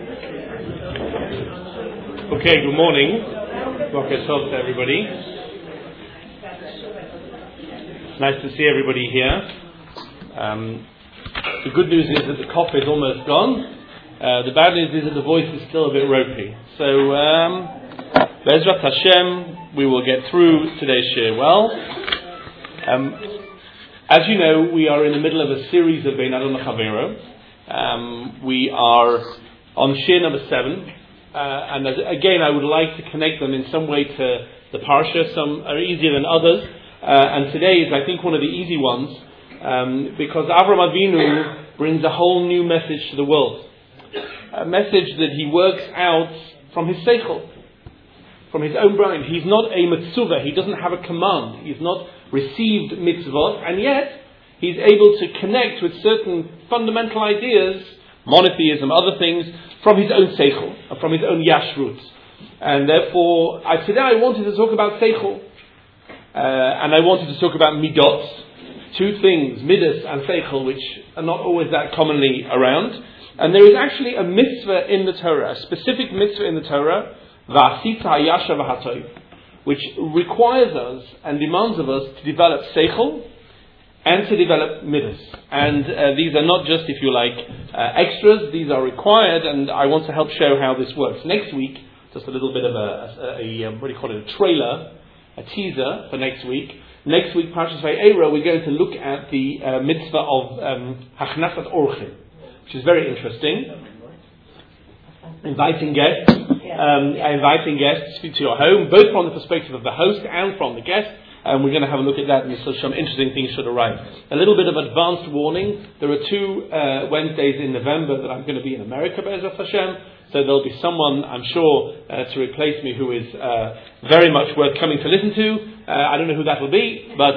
Okay, good morning. Boker Tov to everybody. Nice to see everybody here. The good news is that the cough is almost gone. The bad news is that the voice is still a bit ropey. So, Be'ezrat Hashem, we will get through today's shir well. As you know, we are in the middle of a series of Bein Adon L'Chavero. We are on shir number 7. And again, I would like to connect them in some way to the Parsha. Some are easier than others. And today is, I think, one of the easy ones. Because Avraham Avinu brings a whole new message to the world. A message that he works out from his seichel, from his own brain. He's not a mitzvah. He doesn't have a command. He's not received mitzvot. And yet, he's able to connect with certain fundamental ideas, monotheism, other things, from his own seichel, from his own yashrut. And therefore, today I wanted to talk about seichel. And I wanted to talk about midot. Two things, midas and seichel, which are not always that commonly around. And there is actually a mitzvah in the Torah, a specific mitzvah in the Torah, v'asita hayasha v'hatoiv, which requires us and demands of us to develop seichel and to develop midas. And these are not just, if you like, extras. These are required, and I want to help show how this works. Next week, just a little bit of a trailer, a teaser for next week. Next week, Parshas Vayera, we're going to look at the mitzvah of Hachnasat Orchim, which is very interesting. Inviting guests to your home, both from the perspective of the host and from the guest. And we're going to have a look at that, and so some interesting things should arrive. A little bit of advanced warning. There are 2 Wednesdays in November that I'm going to be in America, Be'ezrat Hashem. So there'll be someone, I'm sure, to replace me who is very much worth coming to listen to. I don't know who that will be, but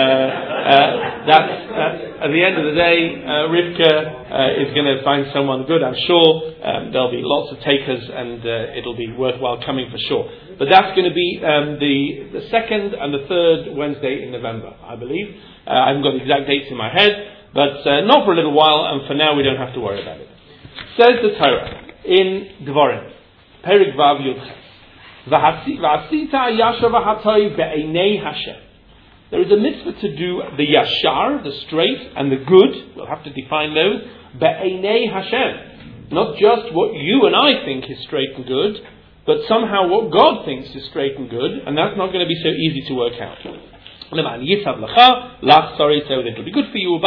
that's at the end of the day, Rivka is going to find someone good, I'm sure. There'll be lots of takers, and it'll be worthwhile coming for sure. But that's going to be the 2nd and the 3rd Wednesday in November, I believe. I haven't got the exact dates in my head, but not for a little while, and for now we don't have to worry about it. Says the Torah in Devarim, Perik Vav Yud V'asita yasha v'hatoi be'einei Hashem. There is a mitzvah to do the yashar, the straight, and the good. We'll have to define those. Be'einei Hashem. Not just what you and I think is straight and good, but somehow what God thinks is straight and good, and that's not going to be so easy to work out. So that it'll be good for you,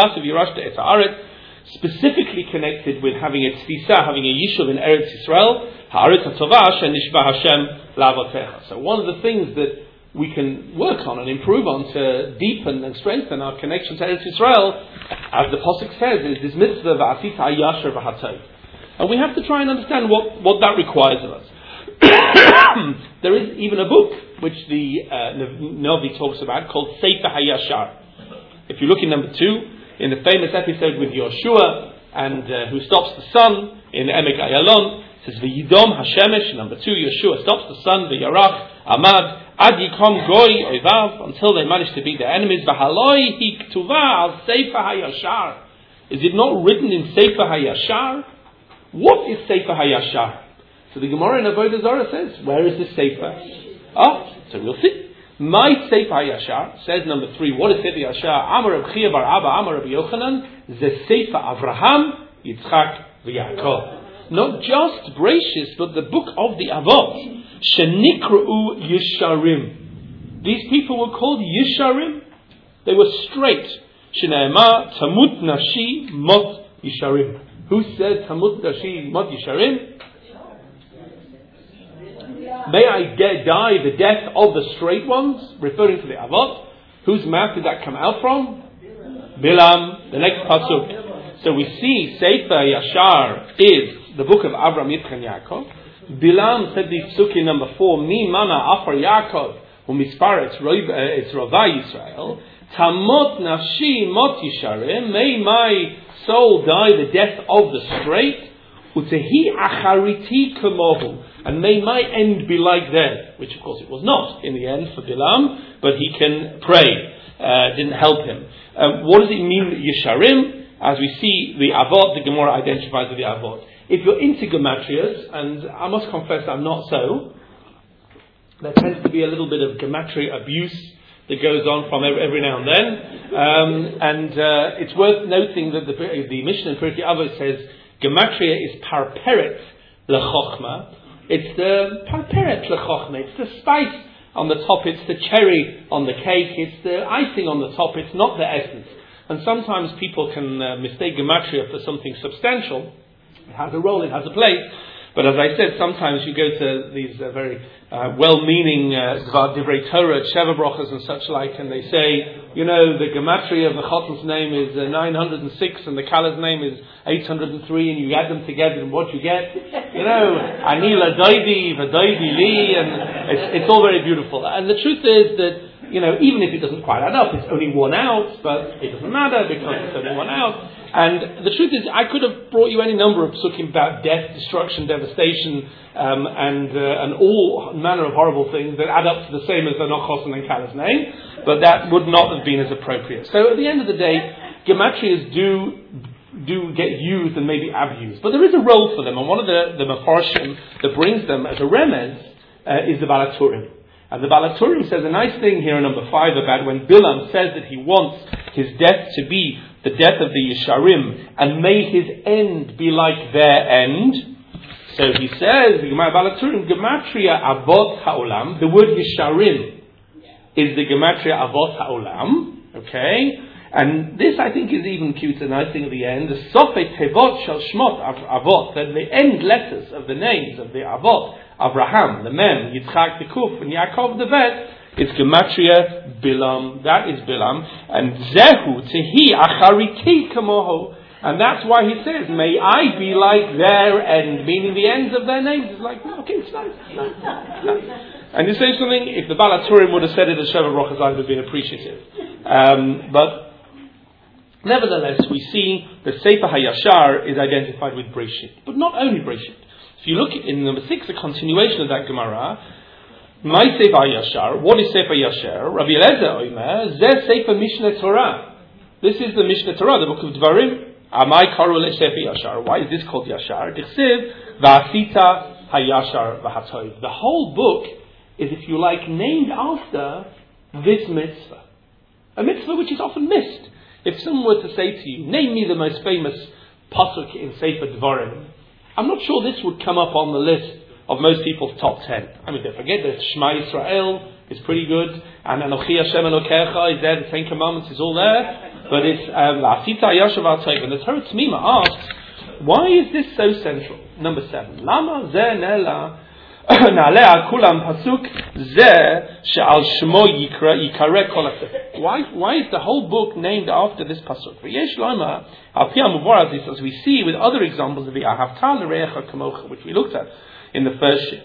specifically connected with having a tfisa, having a yishuv in Eretz Yisrael, ha'aretz ha'tovah she'nishba Hashem la'avotecha. So one of the things that we can work on and improve on to deepen and strengthen our connection to Eretz Yisrael, as the Pasuk says, is this mitzvah v'asita hayasher v'hatay. And we have to try and understand what that requires of us. There is even a book which the Navi talks about called Sefer HaYashar. If you look in number 2, in the famous episode with Yoshua and who stops the sun in Emek Ayalon, it says V'yidom Hashemesh. Number 2, Yoshua stops the sun, V'yarach Amad Ad Yikom Goy Oivav, until they manage to beat their enemies. V'haloi Hiktuva Al Sefer HaYashar. Is it not written in Sefer HaYashar? What is Sefer HaYashar? So the Gemara in Avodah Zarah says, where is this Sefer? So we'll see. My Sefer HaYashar says, number 3, what is Sefer HaYashar? Amar Reb Chia bar Abba, Amar Reb Yochanan, Ze Sefer Avraham, Yitzchak, v'Yaakov. Not just Bereshis, but the book of the Avot. Shenikru Yisharim. These people were called Yisharim. They were straight. Shneimah Tamut Nashi Mot Yisharim. Who said Tamut Nashi Mot Yisharim? May I die the death of the straight ones, referring to the Avot. Whose mouth did that come out from? Bilam, the next pasuk. So we see Sefer Yashar is the book of Avraham, Yitzchak, and Yaakov. Bilam said the psuki number 4, Mi mana afar Yaakov, umispar it's Rovai Yisrael. Tamot nafshi mot yisharim, may my soul die the death of the straight. Utehi achariti kamohu, and may my end be like theirs, which of course it was not in the end for Bilam, but he can pray. Didn't help him. What does it mean, Yisharim? as we see the Avot, the Gemara identifies with the Avot. If you're into gematrias, and I must confess I'm not so, there tends to be a little bit of gematria abuse that goes on from every now and then. It's worth noting that the Mishnah in Pirkei Avos says gematria is parperet lechochma. It's the parperet lechochma. It's the spice on the top. It's the cherry on the cake. It's the icing on the top. It's not the essence. And sometimes people can mistake gematria for something substantial. It has a role. It has a place. But as I said, sometimes you go to these very well-meaning Divrei Torah, Sheva Brochas and such like, and they say, the gematria of the Chotan's name is 906 and the Kala's name is 803, and you add them together and what you get, Ani Ladoidi, Vadoidi Li, and it's all very beautiful. And the truth is that, even if it doesn't quite add up, it's only one out, but it doesn't matter because it's only one out. And the truth is, I could have brought you any number of psukim about death, destruction, devastation, and all manner of horrible things that add up to the same as the Nochosan and Kala's name, but that would not have been as appropriate. So at the end of the day, gematrias do get used and maybe abused, but there is a role for them, and one of the Mefarshim that brings them as a remez is the Balaturim. And the Balaturim says a nice thing here in number 5 about when Bilam says that he wants his death to be the death of the Yesharim, and may his end be like their end. So he says, the Gemara Balaturim, Gematria Avot Ha'olam, the word Yesharim is the Gematria Avot Ha'olam, okay? And this I think is even cute, a nice thing at the end, the Sofet Tevot Shal Shmot Avot, that the end letters of the names of the Avot, Abraham, the Mem, Yitzchak, the Kuf, and Yaakov, the Bet, it's Gematria Bilam. That is Bilam. And Zehu Tehi Achariti Kamoho. And that's why he says, may I be like their end, meaning the ends of their names. It's like, okay, it's nice. And you say something, if the Balaturim would have said it as Sheva Brochas, I would have been appreciative. But nevertheless, we see that Sefer HaYashar is identified with Breshit. But not only Breshit. If you look in number 6, the continuation of that Gemara, my Sefer HaYashar, what is Sefer HaYashar? Rabbi Eliezer Omer, Zeh Sefer Mishneh Torah. This is the Mishneh Torah, the book of Dvarim. Amai Karu Le Sefer Yashar. Why is this called Yashar? Dichsiv V'asita HaYashar V'hatov. The whole book is, if you like, named after this mitzvah. A mitzvah which is often missed. If someone were to say to you, name me the most famous pasuk in Sefer Dvarim, I'm not sure this would come up on the list of most people's top 10. I mean, don't forget that Shema Yisrael is pretty good, and Anochi Hashem Elokecha is there, the 10 Commandments is all there, but it's La'asita Yashav Al-Tov. And the Torah T'mima asks, why is this so central? Number 7. Lama Zeh Nela Na'alea Kulam Pasuk Zeh She'al Shmo Yikare Kol HaSefer. Why is the whole book named after this pasuk? V'yesh Lama Al Pi HaMuvar, as we see with other examples of the Ahavta L'Recha Kamocha, which we looked at in the first year.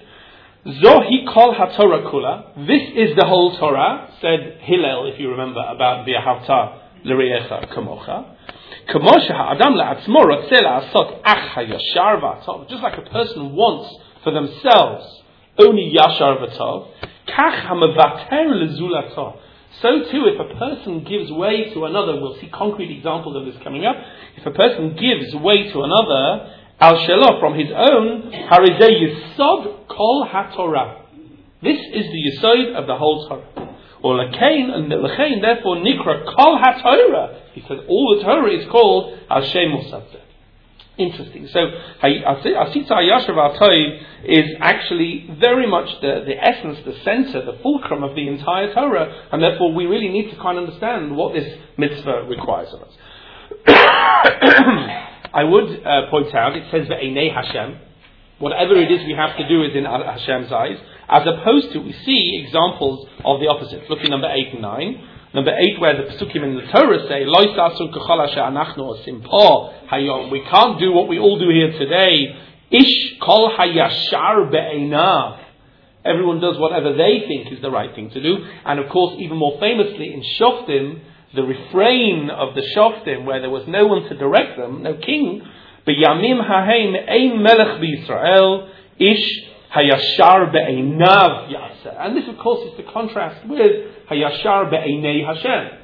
Zohi Kol HaTorah Kula. This is the whole Torah, said Hillel, if you remember, about the Ahavta L'Recha Kamocha. Kamosha Ha'adam La'atzmo Rotzeh La'asot Ach HaYashar V'Atov. Just like a person wants for themselves only Yashar V'Atov, Kach HaMevater L'Zulato. So too, if a person gives way to another, we'll see concrete examples of this coming up. If a person gives way to another, Al Shelah, from his own, Harizeh Yisod Kol HaTorah. This is the Yisod of the whole Torah. Or L'chein, and L'chein, therefore, Nikra Kol HaTorah. He said all the Torah is called Al Shem Mosavzeh. Interesting. So, Asita Yashav Al-Tov is actually very much the essence, the center, the fulcrum of the entire Torah, and therefore we really need to kind of understand what this mitzvah requires of us. I would point out, it says Ve'enei Hashem. Whatever it is we have to do is in Hashem's eyes, as opposed to, we see examples of the opposite. Look at number 8 and 9. Number 8, where the Pesukim in the Torah say, Lo Sasun K'chol Anachnu Osim Po Hayom. We can't do what we all do here today. Ish Kol Hayashar Be'einav. Everyone does whatever they think is the right thing to do. And of course, even more famously in Shoftim, the refrain of the Shoftim, where there was no one to direct them, no king, B'yamim Haheim Ein Melech B'Yisrael Ish Hayashar Be'einav Yaseh. And this, of course, is the contrast with Hayashar Be'enei Hashem.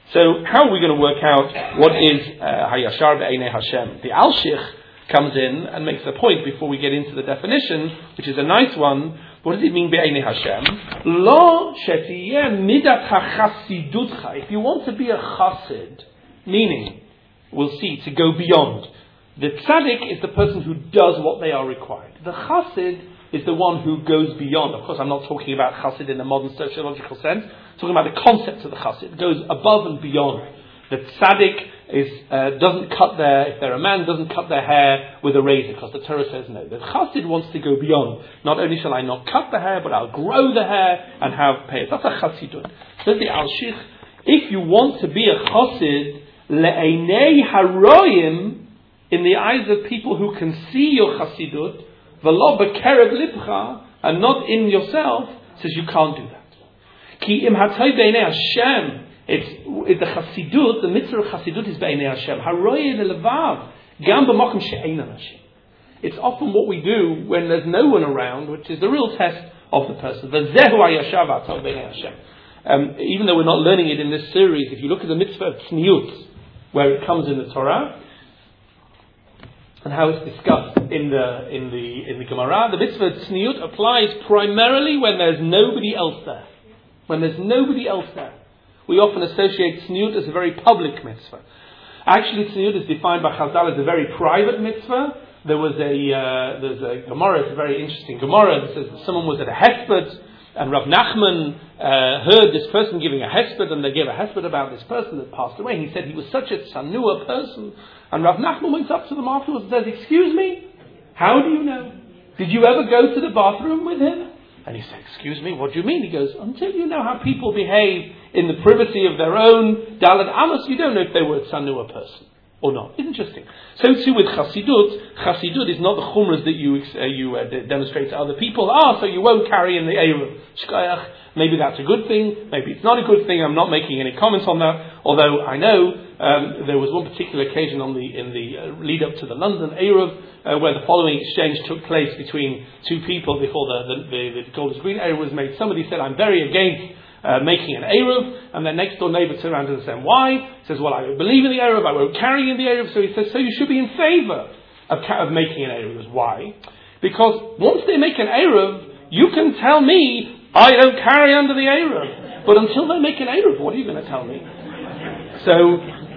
So how are we going to work out what is Hayashar Be'einei Hashem? The Alshich comes in and makes a point before we get into the definition, which is a nice one. What does it mean Be'einei Hashem? Lo shetiyeh midat hachasidutcha. If you want to be a chassid, meaning, we'll see, to go beyond. The tzaddik is the person who does what they are required. The chassid is the one who goes beyond. Of course, I'm not talking about chassid in the modern sociological sense. I'm talking about the concept of the chassid. It goes above and beyond. The tzaddik doesn't cut if they're a man, doesn't cut their hair with a razor, because the Torah says no. The chassid wants to go beyond. Not only shall I not cut the hair, but I'll grow the hair and have pay. That's a chassidut. Says the Alshich, if you want to be a chassid, le'einei haroyim, in the eyes of people who can see your chassidut, v'lo b'kerev libcha, and not in yourself, says you can't do that. Ki im hatay be'einei Hashem, it's the chassidut, the mitzvah of chassidut is be'einei Hashem. Haroye le'levav, gam b'mokum she'ein Hashem. It's often what we do when there's no one around, which is the real test of the person. V'zehu hayashav hatay be'einei Hashem. Even though we're not learning it in this series, if you look at the mitzvah of tzniut, where it comes in the Torah, and how it's discussed in the Gemara, the mitzvah of tzniut applies primarily when there's nobody else there. When there's nobody else there. We often associate tzniut as a very public mitzvah. Actually, tzniut is defined by Chazal as a very private mitzvah. There's a Gemara, it's a very interesting Gemara, that says that someone was at a hesped, and Rav Nachman heard this person giving a hesped, and they gave a hesped about this person that passed away. And he said he was such a tzanua person. And Rav Nachman went up to them afterwards and says, "Excuse me, how do you know? Did you ever go to the bathroom with him?" And he said, "Excuse me, what do you mean?" He goes, "Until you know how people behave in the privacy of their own Daled Amos, you don't know if they were a tzanua person or not." Interesting. So too with Chassidut. Chassidut is not the chumras that you demonstrate to other people. So you won't carry in the Erev. Shkoyach. Maybe that's a good thing. Maybe it's not a good thing. I'm not making any comments on that. Although I know there was one particular occasion in the lead up to the London Erev where the following exchange took place between two people before the Golders Green Erev was made. Somebody said, "I'm very against making an Erev," and their next door neighbour turned around and said, "Why?" He says, "Well, I don't believe in the Erev, I won't carry in the Erev." So he says, "So you should be in favour of making an Erev." He goes, "Why?" Because once they make an Erev, you can tell me I don't carry under the Erev. But until they make an Erev, what are you going to tell me? So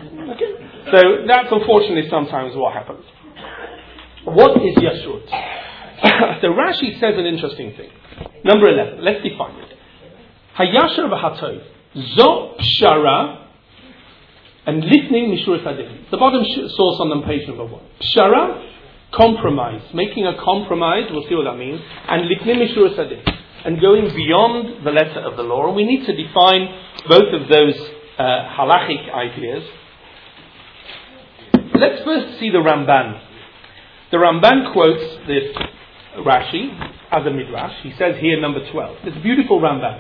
that's unfortunately sometimes what happens. What is Yashut? So Rashi says an interesting thing. Number 11, let's define it. Hayashar v'hatov, zo pshara, and listening mishur sadeh. The bottom source on page number 1. Pshara, compromise, making a compromise. We'll see what that means. And listening mishur sadeh, and going beyond the letter of the law. And we need to define both of those halachic ideas. Let's first see the Ramban. The Ramban quotes this Rashi as a midrash. He says here, number 12. It's a beautiful Ramban.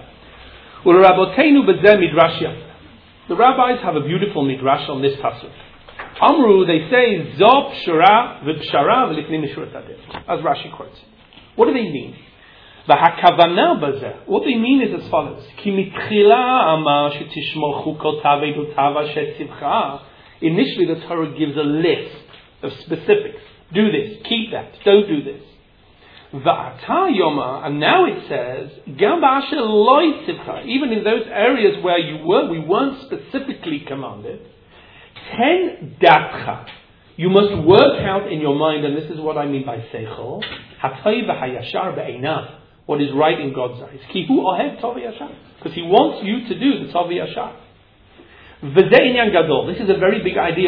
The rabbis have a beautiful midrash on this pasuk. Amru, they say, Zo pshara v'pshara v'lifnim mishur sadeh, as Rashi quotes. What do they mean? V'hakavana bazeh. What they mean is as follows: Ki mitchila amar shetishmor chukotav v'edotav asher tzivcha. Initially, the Torah gives a list of specifics. Do this, keep that, don't do this. Va'ata yoma, and now it says, Gam ba'asher lo tzivcha. Even in those areas where we weren't specifically commanded, ten datcha. You must work out in your mind, and this is what I mean by seichel, hatay v'hayashar be'einav. What is right in God's eyes. Ki hu ohev tov v'yashar. Because He wants you to do the tov v'yashar. V'zeh inyan gadol. This is a very big idea.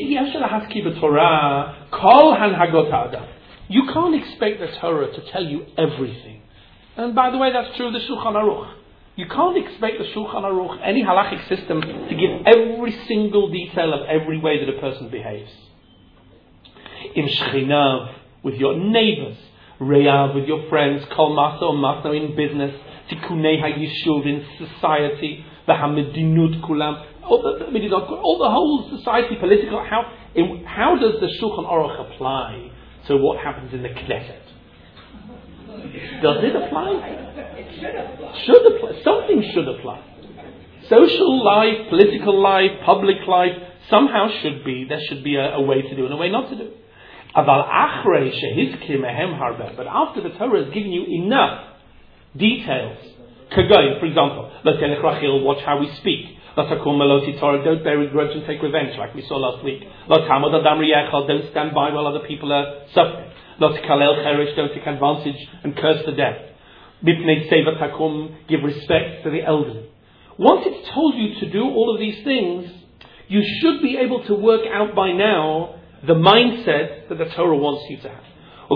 You can't expect the Torah to tell you everything. And by the way, that's true of the Shulchan Aruch. You can't expect the Shulchan Aruch, any halachic system, to give every single detail of every way that a person behaves. In Shechinav, with your neighbors, Re'av, with your friends, Kol Masa or Masno in business, Tikunei HaYishuv in society, V'hamedinut Kulam, all the whole society, political, how does the Shulchan Aruch apply to what happens in the Knesset? Does it apply? It should apply. Something should apply. social life, political life, public life, somehow there should be a way to do and a way not to do. But after the Torah has given you enough details, for example, watch how we speak. Don't bear a grudge and take revenge, like we saw last week. Don't stand by while other people are suffering. Don't take advantage and curse the dead. Give respect to the elderly. Once it's told you to do all of these things, you should be able to work out by now the mindset that the Torah wants you to have.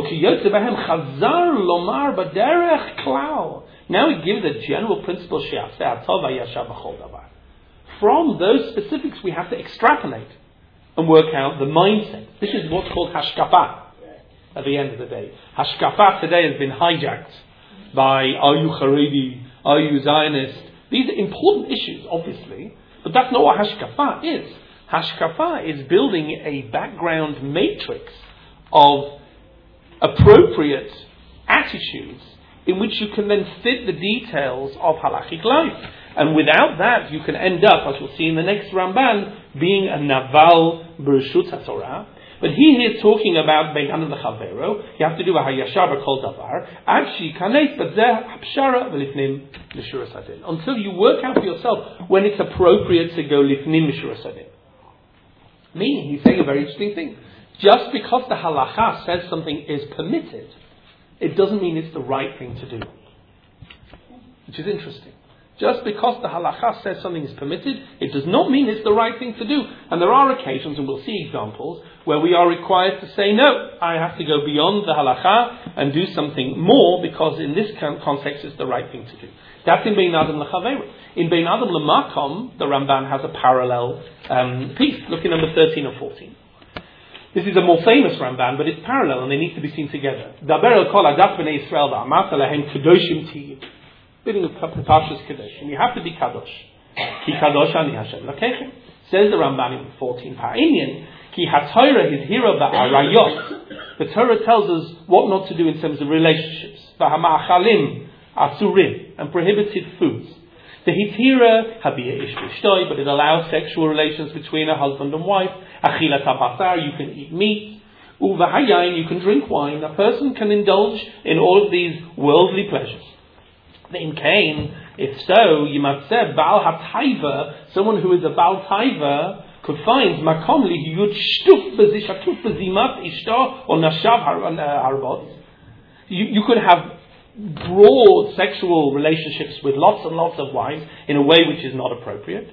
Now it gives a general principle. From those specifics we have to extrapolate and work out the mindset. This is what's called hashkafa at the end of the day. Hashkafa today has been hijacked by, are you Haredi, are you Zionist? These are important issues, obviously, but that's not what hashkafa is. Hashkafa is building a background matrix of appropriate attitudes in which you can then fit the details of halachic life. And without that, you can end up, as we'll see in the next Ramban, being a naval b'reshut HaTorah. But he is talking about bein adam lechavero. You have to do a hayashar b'kol davar. Actually, kanes b'zeh hapshara v'lifnim l'shuras hadin. Until you work out for yourself when it's appropriate to go lifnim l'shuras hadin. Meaning, he's saying a very interesting thing. Just because the halacha says something is permitted, it doesn't mean it's the right thing to do. Which is interesting. Just because the halacha says something is permitted, it does not mean it's the right thing to do. And there are occasions, and we'll see examples, where we are required to say, no, I have to go beyond the halacha and do something more, because in this context it's the right thing to do. That's in Bein Adam L'Chaveru. In Bein Adam L'Makom, the Ramban has a parallel piece. Look in number 13 or 14. This is a more famous Ramban, but it's parallel and they need to be seen together. Daber el kol adat b'nei Yisrael v'amata lehem kadoshim tiyu. Bidding of Parshas Kadosh, and you have to be kadosh. Ki kadosh ani Hashem lakechem. Says the Ramban in 14 Pa'inyan, ki haTorah his hira ba'arayot. The Torah tells us what not to do in terms of relationships. V'hama'achalim asurim, and prohibited foods. The hitira habiya ish v'shtoi, but it allows sexual relations between a husband and wife. Achilat habasar, you can eat meat. Uvahayayin, you can drink wine. A person can indulge in all of these worldly pleasures. In Cain, if so, you might say Baal HaTaiva, someone who is a Baal Taiva, could find Makom li yud shtuf b'zishatuf b'zimat ishto or nashav harbot. You could have broad sexual relationships with lots and lots of wives in a way which is not appropriate.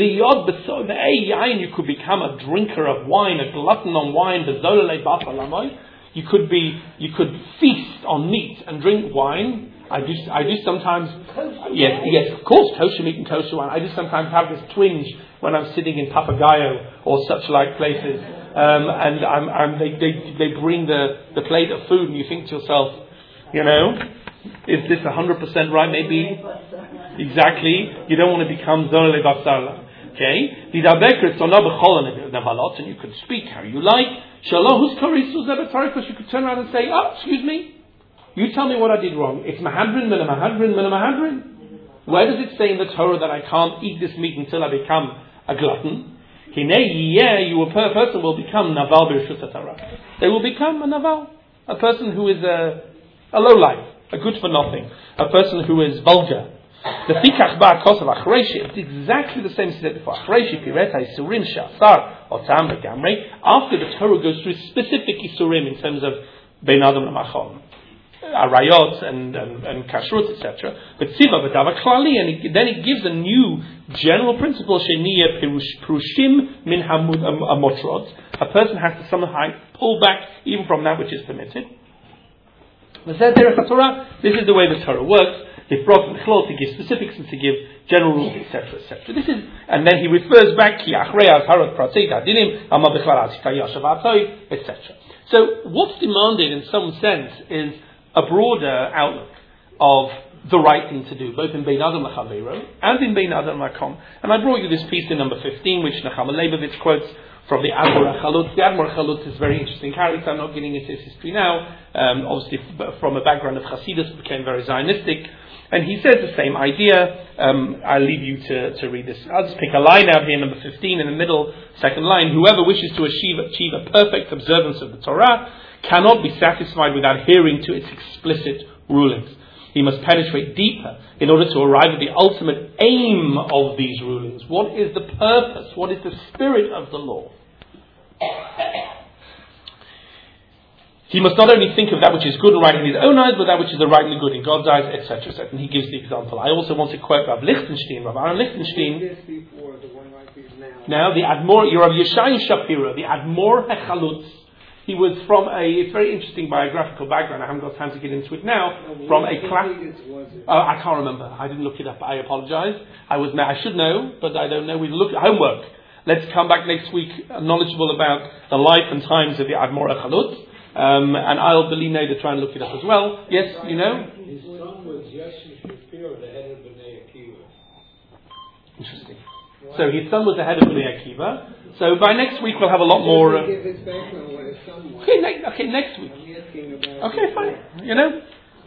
You could become a drinker of wine, a glutton on wine. You could feast on meat and drink wine. I do sometimes. Yes, of course, kosher meat and kosher wine. I do sometimes have this twinge when I'm sitting in Papagayo or such like places, and they bring the plate of food, and you think to yourself, is this 100% right? Maybe exactly. You don't want to become zonale basarla. Okay, and you could speak how you like. Because you could turn around and say, "Oh, excuse me. You tell me what I did wrong. It's mahadrin, mina mahadrin, mina mahadrin." Where does it say in the Torah that I can't eat this meat until I become a glutton? A person will become naval b'reshut HaTorah. They will become a naval, a person who is a lowlife, a good for nothing, a person who is vulgar. The fikach ba'akos of achreishi, it's exactly the same as said before. Achreishi pireta isurim she'asar otam legamrei. After the Torah goes through specific isurim in terms of bein adam lemachom, arayot and kashrut, etc. But tziva v'dava klali, and then it gives a new general principle. Sheniya perushim min hamud amotrot. A person has to somehow pull back even from that which is permitted. This is the way the Torah works. They brought Mechlot to give specifics and to give general rules, etc., etc. This is, and then he refers back etc. So what's demanded in some sense is a broader outlook of the right thing to do, both in Bein Adam L'Chaveiro and in Bein Adam L'Makom. And I brought you this piece in number 15, which Nechama Leibovitz quotes from the Admor Chalutz. The Admor Chalutz is a very interesting character. I'm not getting into his history now. Obviously, from a background of Hasidus, became very Zionistic. And he says the same idea. I'll leave you to read this. I'll just pick a line out here, number 15, in the middle, second line. Whoever wishes to achieve a perfect observance of the Torah cannot be satisfied without adhering to its explicit rulings. He must penetrate deeper in order to arrive at the ultimate aim of these rulings. What is the purpose? What is the spirit of the law? He must not only think of that which is good and right in his own eyes, but that which is the right and the good in God's eyes, etc. etc. And he gives the example. I also want to quote Rav Lichtenstein, Rav Aaron Lichtenstein. Now, the Admor, Rav Yeshayim Shapiro, the Admor HaChalutz. He was from a very interesting biographical background. I haven't got time to get into it now. From a class. I can't remember. I didn't look it up. I apologize. I should know, but I don't know. We look at homework. Let's come back next week knowledgeable about the life and times of the Admor HaChalutz. And I'll believe now to try and look it up as well. Yes, you know? His son was Yeshua Shapiro, the head of Bnei Akiva. Interesting. So his son was the head of Bnei Akiva. So by next week we'll have a lot more. Give his background what his son was. Okay, next week. I'm asking about. Okay, fine. You know?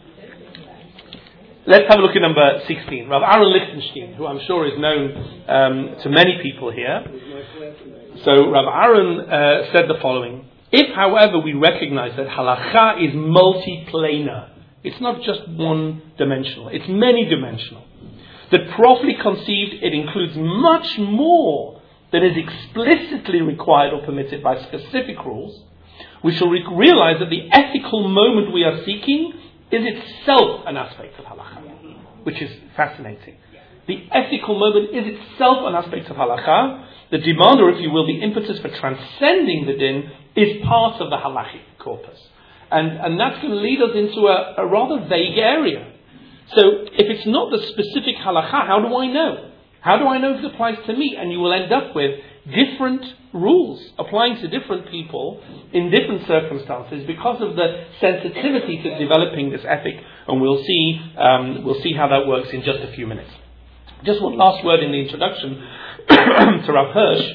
Let's have a look at number 16. Rav Aaron Lichtenstein, who I'm sure is known to many people here. So Rav Aaron said the following. If, however, we recognize that halacha is multiplanar, it's not just one-dimensional, it's many-dimensional, that properly conceived it includes much more than is explicitly required or permitted by specific rules, we shall realize that the ethical moment we are seeking is itself an aspect of halacha, which is fascinating. The ethical moment is itself an aspect of halacha. The demand, or if you will, the impetus for transcending the din, is part of the halachic corpus. And that's going to lead us into a rather vague area. So, if it's not the specific halacha, how do I know? How do I know if it applies to me? And you will end up with different rules applying to different people in different circumstances because of the sensitivity to developing this ethic. And we'll see how that works in just a few minutes. Just one last word in the introduction to Rav Hirsch.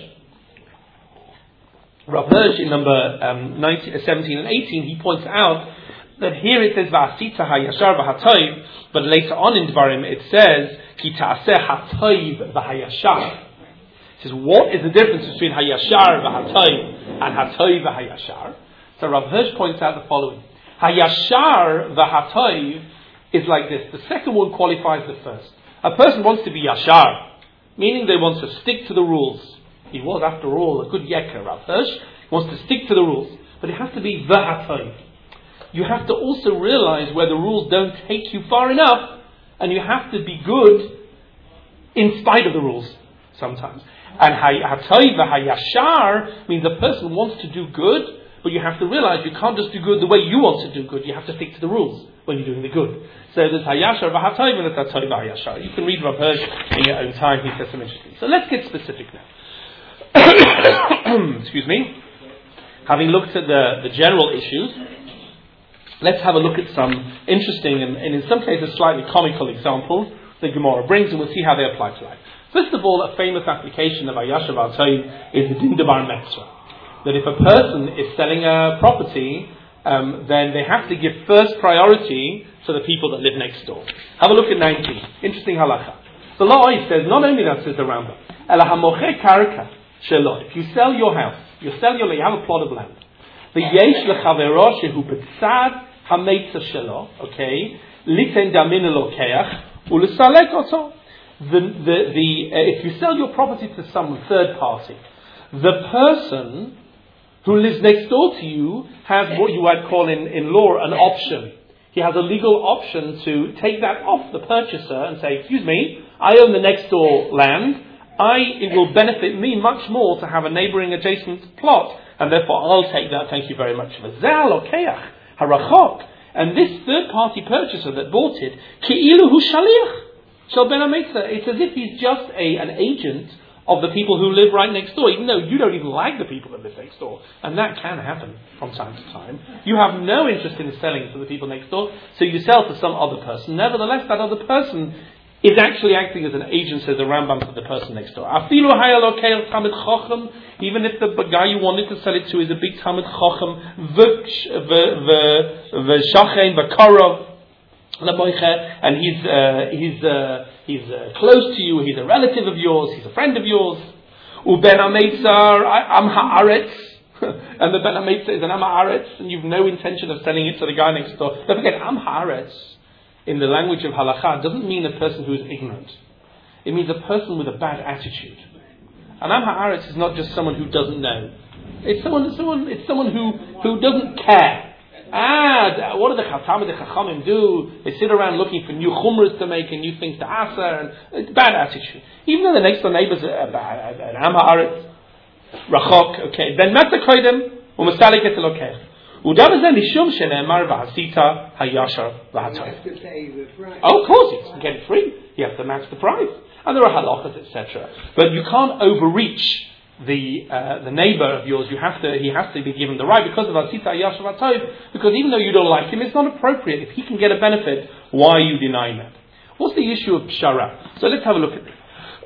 Rav Hirsch in number 17 and 18, he points out that here it says V'asita hayashar v'hatoiv, but later on in Dvarim it says Ki ta'aseh hatoiv v'hayashar. It says, what is the difference between hayashar v'hatoiv and hatoiv v'hayashar? So Rav Hirsch points out the following. Hayashar v'hatoiv is like this. The second one qualifies the first. A person wants to be yashar, meaning they want to stick to the rules. He was, after all, a good yekker, Rav Hirsch. He wants to stick to the rules. But it has to be v'hatoiv. You have to also realize where the rules don't take you far enough, and you have to be good in spite of the rules sometimes. And hatoiv v'hayashar means a person wants to do good, but you have to realize you can't just do good the way you want to do good. You have to stick to the rules when you're doing the good. So there's hayashar v'hatoiv and there's hatoiv v'hayashar. You can read Rav Hirsch in your own time. He says some interesting. So let's get specific now. Excuse me. Having looked at the general issues, let's have a look at some interesting and in some cases slightly comical examples the Gemara brings, and we'll see how they apply to life. First of all, a famous application of hayashar v'hatoiv is the din debar metzra. That if a person is selling a property, then they have to give first priority to the people that live next door. Have a look at 19. Interesting halacha. The law says, not only that, says the Rambam, Ela hamoche karka shelo. If you sell your house, you have a plot of land. The yesh lechavero shehu betzad hameitza shelo. Okay, liten damin elokeach ulesalek oto. If you sell your property to some third party, the person who lives next door to you has what you might call in law an option. He has a legal option to take that off the purchaser and say, excuse me, I own the next door land. It will benefit me much more to have a neighbouring adjacent plot, and therefore I'll take that, thank you very much. And this third party purchaser that bought it, ki'ilu hu shaliach shel ben hameitza. It's as if he's just an agent of the people who live right next door, even though you don't even like the people that live next door. And that can happen from time to time. You have no interest in selling to the people next door, so you sell to some other person. Nevertheless, that other person is actually acting as an agent, says the Rambam, for the person next door. Afilu haya lokeil Talmid Chacham, even if the guy you wanted to sell it to is a big Talmid Chacham, v'shachein v'karov, and he's close to you, he's a relative of yours, he's a friend of yours. Uben Ametzar Am Haaretz, and the Ben Ametzar is an Am Haaretz, and you've no intention of selling it to the guy next door. Don't forget, Am Haaretz, in the language of halacha, doesn't mean a person who is ignorant. It means a person with a bad attitude. And Am Haaretz is not just someone who doesn't know. It's someone who doesn't care. What do the Chachamim do? They sit around looking for new chumras to make and new things to answer, and bad attitude. Even though the next door neighbor's an Am Haaretz, Rachok, okay. Then Matzah Koidem, U'Masalik Et Elokech. U'Dav Zeh Mishum Shene'emar V'Hasita Hayashar V'Hatov. Oh, of course, you can get it free. You have to match the price. And there are halachas, etc. But you can't overreach the neighbor of yours. He has to be given the right because of Hasita Hayashar V'Hatov. Because even though you don't like him, it's not appropriate. If he can get a benefit, why are you denying that? What's the issue of Pshara? So let's have a look at this.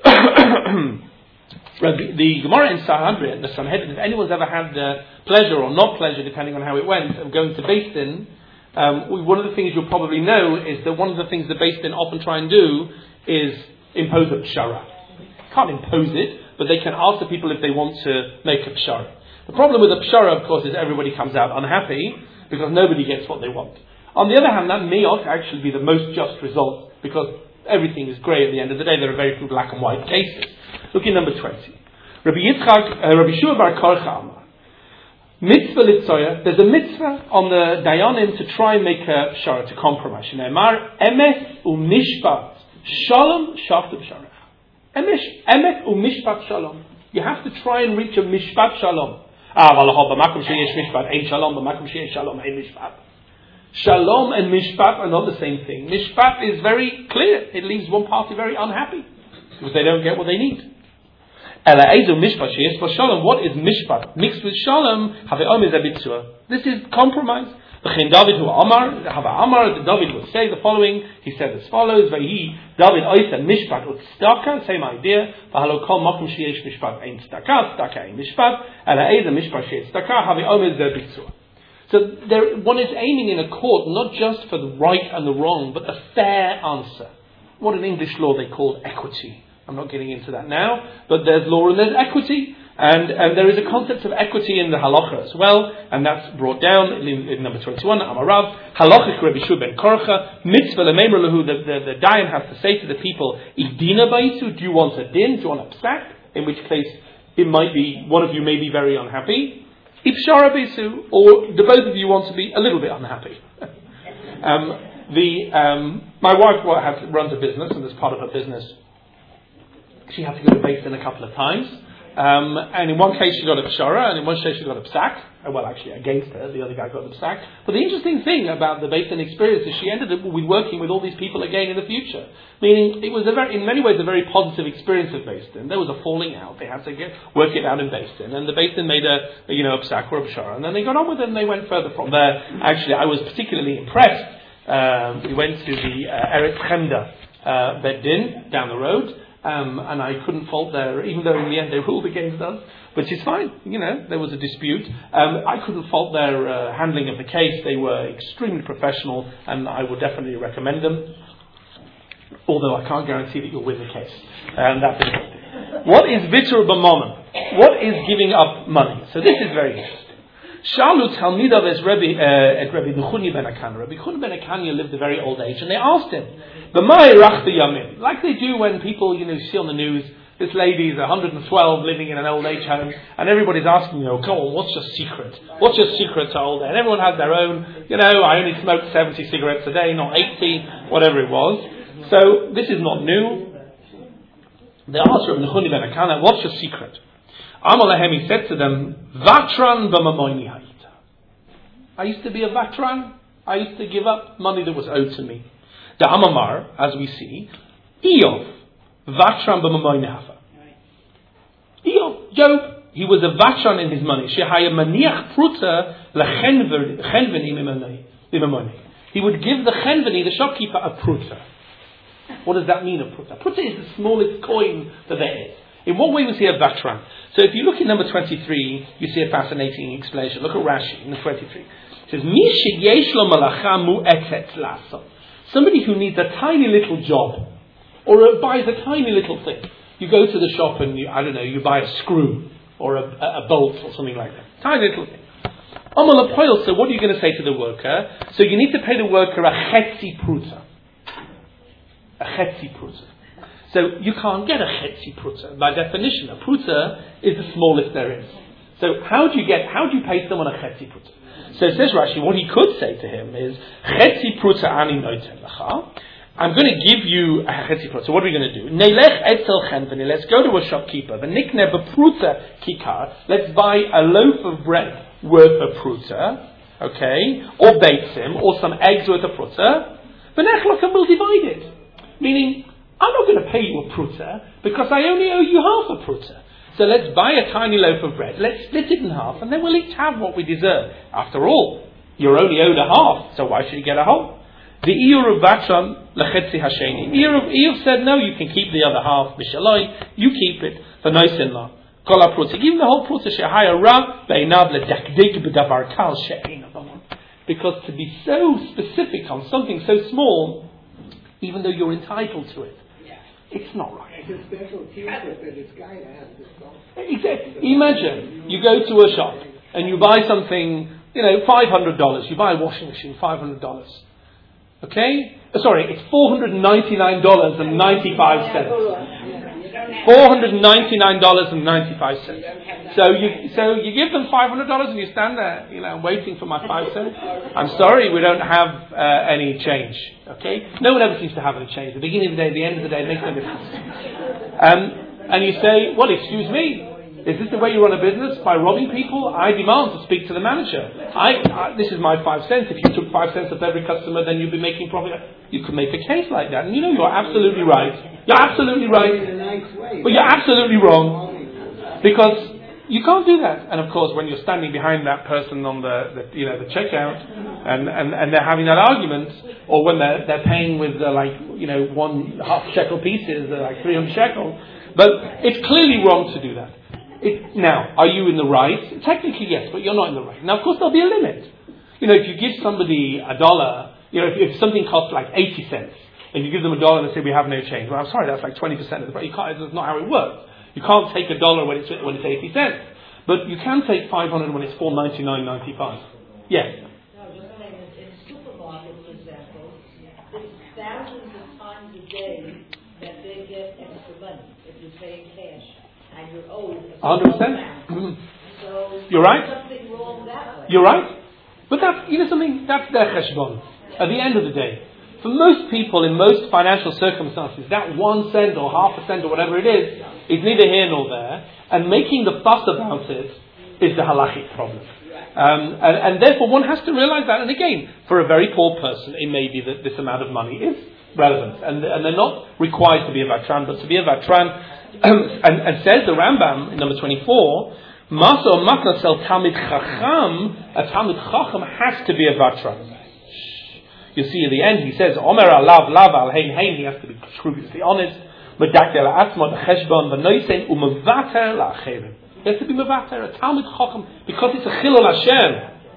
The Gemara in Sanhedrin, the Sanhedrin, if anyone's ever had pleasure or not pleasure, depending on how it went, of going to Beis Din, one of the things you'll probably know is that one of the things the Beis Din often try and do is impose a pshara. Can't impose it, but they can ask the people if they want to make a pshara. The problem with a pshara, of course, is everybody comes out unhappy because nobody gets what they want. On the other hand, that may actually be the most just result because everything is grey at the end of the day. There are very few black and white cases. Look in number 20. Rabbi Shua bar Korcha Amar. Mitzvah litzoya. There's a mitzvah on the Dayanim to try and make a pshara, to compromise. Shneimar emes u'mishpat shalom shaftu b'sharach. Emes u'mishpat shalom. You have to try and reach a mishpat shalom. B'makom sheyesh mishpat ein shalom. B'makom sheyesh shalom ein mishpat. Shalom and mishpat are not the same thing. Mishpat is very clear. It leaves one party very unhappy because they don't get what they need. What is mishpat? Mixed with shalom, this is compromise. David would say the following. He said as follows: David oisa mishpat utstaka. Same idea. So one is aiming in a court not just for the right and the wrong, but the fair answer. What in English law they call equity. I'm not getting into that now, but there's law and there's equity, and there is a concept of equity in the halacha as well, and that's brought down in number 21. Amarav halachic Rabbi Shua ben Korcha mitzvah lemeimar lahu. The dayan has to say to the people, "Idina baisu, do you want a din? Do you want a psak?" In which case, it might be one of you may be very unhappy. Ipshara baisu, or the both of you want to be a little bit unhappy. My wife runs a business, and as part of her business, she had to go to Beis Din a couple of times. And in one case she got a pshara, and in one case she got a psak. Well, actually against her, the other guy got the psak. But the interesting thing about the Beis Din experience is she ended up working with all these people again in the future. Meaning, it was in many ways a very positive experience of Beis Din. There was a falling out. They had to work it out in Beis Din. And the Beis Din made a psak or a pshara. And then they got on with it and they went further from there. Actually, I was particularly impressed. We went to the Eretz Chemda Beit Din down the road. And I couldn't fault their, even though in the end they ruled against us, which is fine, there was a dispute. I couldn't fault their handling of the case. They were extremely professional, and I would definitely recommend them, although I can't guarantee that you'll win the case. That's it. What is vitur b'mamon? What is giving up money? So this is very interesting. Shalu Talmidav es Rabbi Nuchuni ben Akana. Rabbi Nuchuni ben Akana lived a very old age, and they asked him, "B'mai rachta yamin," like they do when people, see on the news, this lady is 112 living in an old age home, and everybody's asking, go on, what's your secret? What's your secret to old age? And everyone has their own, I only smoke 70 cigarettes a day, not 80, whatever it was. So this is not new. They asked Rabbi Nuchuni ben Akana, "What's your secret?" Amalahem, he said to them, "Vatran b'mamoini hayita." I used to be a vatran. I used to give up money that was owed to me. The Amamar, as we see, Iyov, vatran b'mamoini hafa. Iyov, Job, he was a vatran in his money. Shehaya maniach pruta lechenveni mimamoni. He would give the chenveni, the shopkeeper, a pruta. What does that mean, a pruta? Pruta is the smallest coin that there is. In what way was he a vatran? So if you look at number 23, you see a fascinating explanation. Look at Rashi in the 23. It says, Mi sheyesh lo malacha mu'etet laso. Somebody who needs a tiny little job, or buys a tiny little thing. You go to the shop and you buy a screw, or a bolt, or something like that. Tiny little thing. So what are you going to say to the worker? So you need to pay the worker a chetzi pruta. A chetzi pruta. So you can't get a chetzi pruta. By definition, a pruta is the smallest there is. So how do you pay someone a chetzi pruta? So it says Rashi, what he could say to him is, chetzi pruta ani noten lacha. I'm going to give you a chetzi pruta. So what are we going to do? Nelech etzel chenveni. Let's go to a shopkeeper. V'nikne b'pruta kikar. Let's buy a loaf of bread worth a pruta, okay, or beitzim, or some eggs worth a pruta. V'nechlok, and we'll divide it. Meaning, I'm not going to pay you a pruta because I only owe you half a pruta. So let's buy a tiny loaf of bread, let's split it in half, and then we'll each have what we deserve. After all, you're only owed a half, so why should you get a whole? The Iyur of Vatran lechetzi hasheni. Iyur said, no, you can keep the other half, Mishaloi, you keep it, for noisin la. Kol ha-pruta. Give him the whole pruta, shehaya ra, be'inav ledakdik b'davar kal she'ein avamon. Because to be so specific on something so small, even though you're entitled to it, it's not right. It's a special t-shirt that this guy has to sell. Exactly. Imagine you go to a shop and you buy something, $500. You buy a washing machine, $500. Okay? Sorry, it's $499.95. $499.95. So you give them $500 and you stand there, waiting for my 5 cents. I'm sorry, we don't have any change. Okay? No one ever seems to have any change. At the beginning of the day, at the end of the day, it makes no difference. And you say, well, excuse me, is this the way you run a business? By robbing people? I demand to speak to the manager. This is my 5 cents. If you took 5 cents of every customer, then you'd be making profit. You could make a case like that. And you're absolutely right. You're absolutely right. But you're absolutely wrong. Because you can't do that. And of course, when you're standing behind that person on the checkout, and they're having that argument, or when they're paying with 1.5 shekel pieces, like 300 shekel, but it's clearly wrong to do that. Now, are you in the right? Technically, yes, but you're not in the right. Now, of course, there'll be a limit. If you give somebody $1, if something costs like 80 cents, and you give them $1 and they say, we have no change. Well, I'm sorry, that's like 20% of the price. That's not how it works. You can't take $1 when it's 80 cents. But you can take 500 when it's $4.99.95. Yes? No, just saying, in supermarkets, for example, there's thousands of times a day that they get extra money if you're paying cash. And you're owed 100%. So you're right. Something wrong that way. You're right. But that's something, that's their cheshbon. At the end of the day, for most people in most financial circumstances, that 1 cent or half a cent or whatever it is neither here nor there. And making the fuss about it is the halachic problem. And therefore one has to realize that. And again, for a very poor person, it may be that this amount of money is relevant. And they're not required to be a vatran, but to be a vatran. And says the Rambam in number 24, Maso Matna sel Talmid Chacham, a Talmid Chacham has to be a vatran. You see at the end he says, Omer alav lav al hein hein, he has to be scrupulously honest. Medakter la'atzmo cheshbon v'noisen u'mevater la'acherim. He has to be mevater, a Talmid Chacham, because it's a chilul Hashem.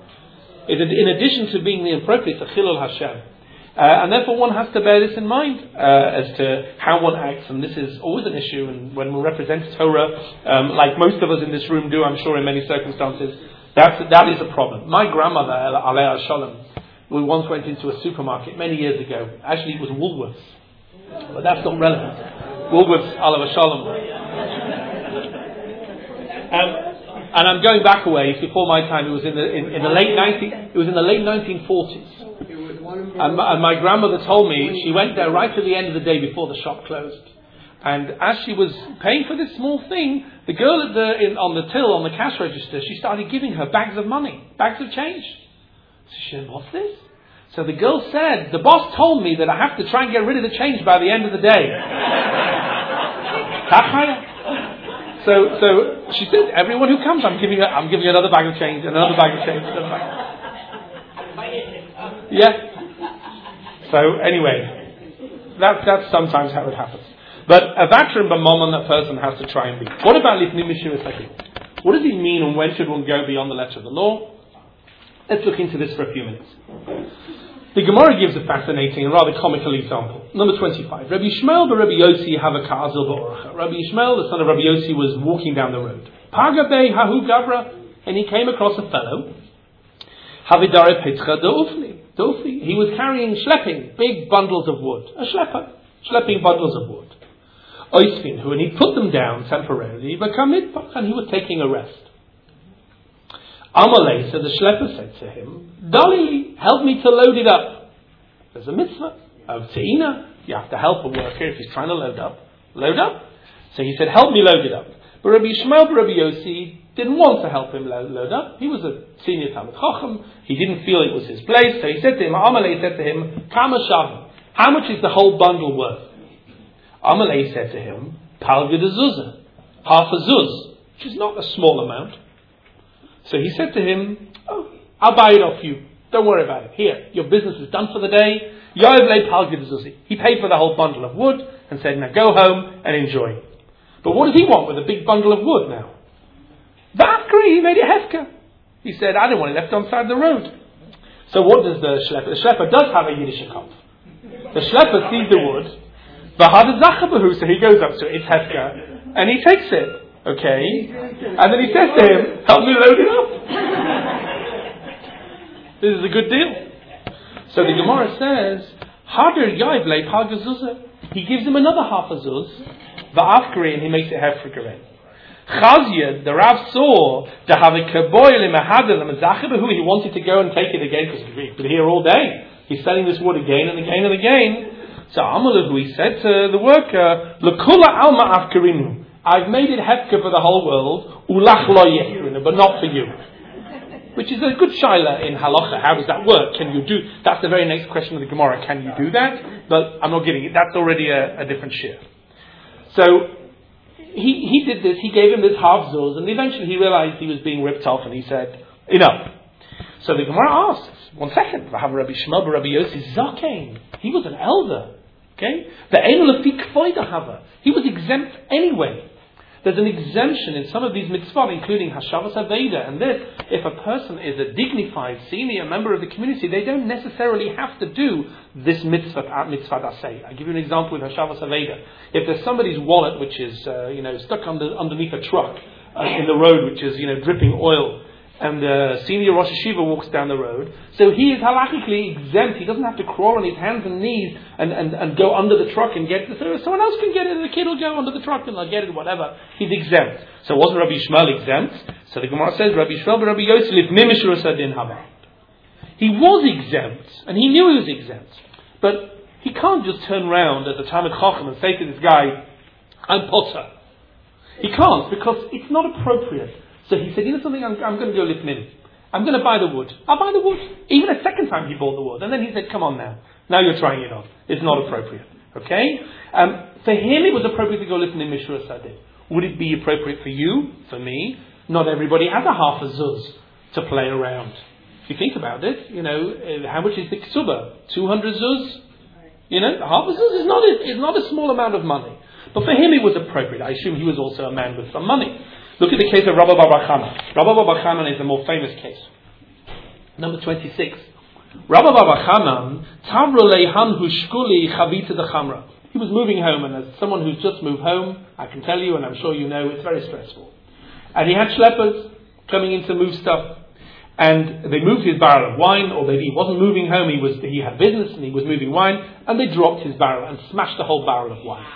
In addition to being the appropriate, it's a chilul Hashem. And therefore one has to bear this in mind as to how one acts, and this is always an issue, and when we represent Torah, like most of us in this room do, I'm sure in many circumstances, that is a problem. My grandmother, Alei Shalom, we once went into a supermarket many years ago. Actually it was Woolworths, but that's not relevant. Woolworths, Alei Shalom. And I'm going back away, it's before my time, it was in the late 1940s. And my grandmother told me she went there right to the end of the day before the shop closed. And as she was paying for this small thing, the girl on the till, on the cash register, she started giving her bags of money, bags of change. So she said, what's this? So the girl said, the boss told me that I have to try and get rid of the change by the end of the day. So she said, everyone who comes, I'm giving another bag of change, and another bag of change. Yeah. So anyway, That's sometimes how it happens. But a vatrim b'mamon, that person has to try and be. What about lifnim mishiras hadin? What does it mean, and when should one go beyond the letter of the law? Let's look into this for a few minutes. The Gemara gives a fascinating and rather comical example. Number 25. Rabbi Yishmael Rabbi Yossi have a ka'azil ba'orcha. Rabbi Yishmael, the son of Rabbi Yossi, was walking down the road. Pagabei hahu gavra, and he came across a fellow. Havidare petcha da'ufli. He was schlepping big bundles of wood. A schlepper, schlepping bundles of wood. Oisfin, and he put them down temporarily, and he was taking a rest. Amalei, so the schlepper said to him, Dali, help me to load it up. There's a mitzvah of te'ina. You have to help a worker if he's trying to load up. So he said, help me load it up. But Rabbi Yishmael Rabbi Yossi didn't want to help him load up. He was a senior Talmid Chacham. He didn't feel it was his place. So he said to him, Amalei said to him, Kama shavim. How much is the whole bundle worth? Amalei said to him, Palgid zuzah, half a zuz, which is not a small amount. So he said to him, I'll buy it off you. Don't worry about it. Here, your business is done for the day. Yoevle Palgid zuzi. He paid for the whole bundle of wood and said, now go home and enjoy. But what does he want with a big bundle of wood now? V'afkari, he made it hefka. He said, I didn't want it left on the side of the road. So what does the schlepper? The schlepper does have a Yiddish kopf. The schlepper sees the wood. So he goes up to it, it's hefka, and he takes it. Okay? And then he says to him, help me load it up. This is a good deal. So the Gemara says, Hadir Yaivle Pagazuzah. He gives him another half a zuz, Va'afkari, and he makes it hefka. Chazia, the Rav saw to have a kaboil in who he wanted to go and take it again because he could hear all day. He's selling this wood again and again and again. So Amalahu, he said to the worker, L'kula alma afkarinu. I've made it hefka for the whole world, ulach lo yechkarinu, but not for you. Which is a good shaila in halacha. How does that work? Can you do? That's the very next question of the Gemara. Can you do that? But I'm not getting it. That's already a different shir. So he did this. He gave him this half zuz, and eventually he realized he was being ripped off, and he said, enough. So the Gemara asks, 1 second, Rabbi Yishmael Rabbi Yossi Zakein. He was an elder. Okay? He was exempt anyway. There's an exemption in some of these mitzvot, including Hashavas Aveda, and this, if a person is a dignified senior member of the community, they don't necessarily have to do this mitzvah asay. I'll give you an example with Hashavas Aveda. If there's somebody's wallet which is stuck underneath a truck in the road, which is dripping oil, and the senior Rosh Hashiva walks down the road, so he is halachically exempt. He doesn't have to crawl on his hands and knees and go under the truck and get it. So someone else can get it, and the kid will go under the truck and they'll get it, whatever. He's exempt. So wasn't Rabbi Yishmael exempt? So the Gemara says, Rabbi Yishmael Rabbi Yossi mimishur sadin haba. He was exempt, and he knew he was exempt. But he can't just turn around at the Talmid Chacham and say to this guy, I'm potter. He can't, because it's not appropriate. So he said, something, I'm going to go lifnim. I'm going to buy the wood. I'll buy the wood. Even a second time he bought the wood. And then he said, come on now. Now you're trying it on. It's not appropriate. Okay? For him it was appropriate to go lifnim mishra sadeh. Would it be appropriate for you? For me? Not everybody has a half a zuz to play around. If you think about it, how much is the ksuba? 200 zuz? Half a zuz is not a small amount of money. But for him it was appropriate. I assume he was also a man with some money. Look at the case of Rabba Bar Chana. Rabba Bar Chana is a more famous case. Number 26. Rabba Bar Chana, Tavro Leihan Hushkuli Chavita the Chamra. He was moving home, and as someone who's just moved home, I can tell you, and I'm sure you know, it's very stressful. And he had schleppers coming in to move stuff, and they moved his barrel of wine, or maybe he wasn't moving home, he had business and he was moving wine, and they dropped his barrel and smashed the whole barrel of wine.